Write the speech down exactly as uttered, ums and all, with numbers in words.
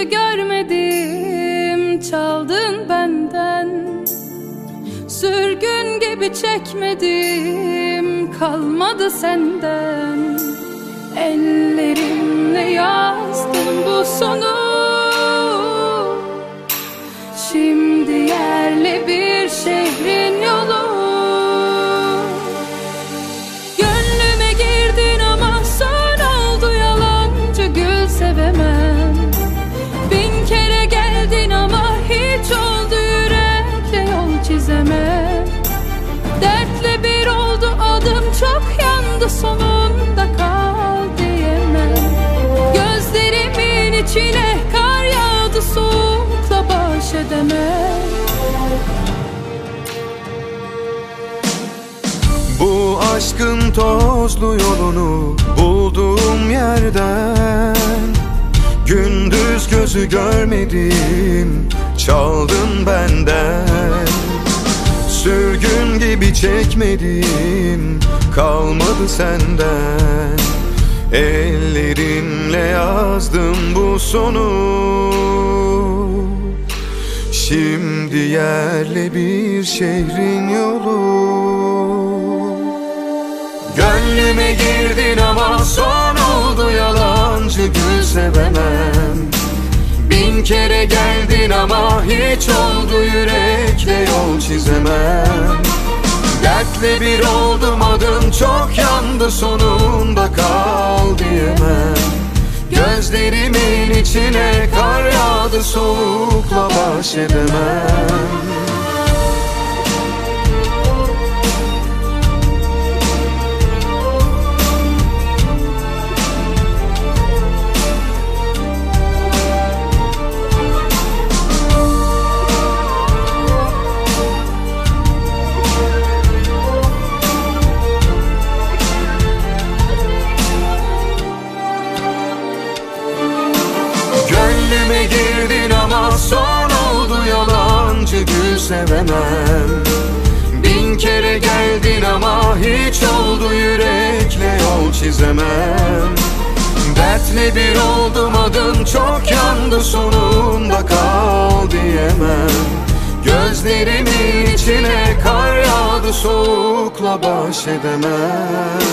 görmedim, çaldın benden. Sürgün gibi çekmedim, kalmadı senden. Ellerimle yazdım bu sonu, şimdi yerli bir şehrin yolu. Gönlüme girdin ama son oldu, yalancı gül sevemem. Bin kere geldin ama hiç oldu, yürekle yol çizemem. Dertle bir oldu adım, çok yandı, sonunda kal diyemem. Gözlerimin içine kar yağdı, soğukla baş edemem. Bu aşkın tozlu yolunu bulduğum yerden, gündüz gözü görmedim, çaldın benden. Sürgün gibi çekmedim, kalmadı senden. Ellerimle yazdım bu sonu, şimdi yerli bir şehrin yolu. Gönlüme girdin ama son oldu, yalancı gül sevemem. Bin kere geldin ama hiç oldu, yürekle yol çizemem. Dertle bir oldum adım, çok yandı, sonunda kal diyemem. Gözlerimin içine kar yağdı, soğukla baş edemem. Gönlüme girdin ama son oldu, yalancı gül sevemem. Bin kere geldin ama hiç oldu, yürekle yol çizemem. Dertle bir oldum adım, çok yandı, sonunda kal diyemem. Gözlerimin içine kar yağdı, soğukla baş edemem.